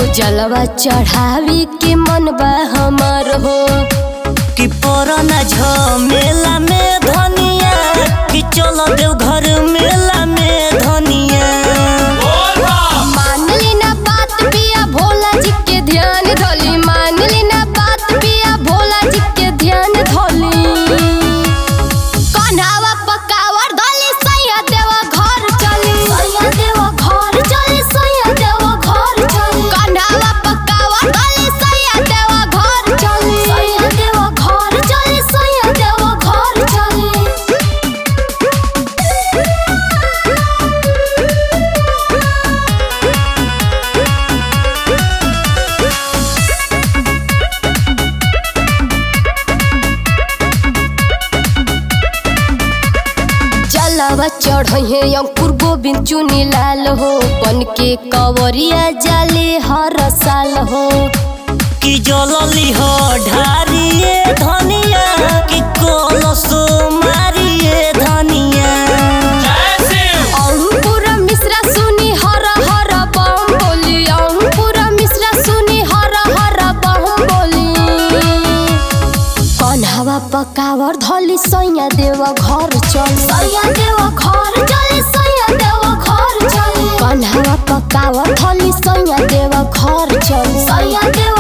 जलवा चढ़ावी के मन बा हमार हो कि पुराना झमेला में धनिया कि चलो देव घर मेला में धनिया। मान ली ना बात पिया भोला जी के ध्यान धोली, मान ली ना बात पिया भोला जी के ध्यान धोली। कन्हावा पकावर धोली सैया देवा घर चली, सैया देवा घर चली, सैया देवा घर चली। कन्हावा पकावर धोली सैया देवा घर चली, सैया देवा घर चली, सैया देवा घर चली। जलवा चढ़े अंकुर गोविंद चुनी लाल हो, बन के कवरिया जाले हर साल हो। कि जलली हो ढारिए धनिया कि कलशो मारिए धनिया। अंकुर मिश्रा सुनी हर हर बम बोली, अंकुर मिश्रा सुनी हर हर बम बोली। कन्हावा पकावर धोली सैया देवा घर चली, सैया देवा घर चली, सैया देवा घर चली। कन्हावा पकावर धोली सैया देवा घर चली, सैया देवा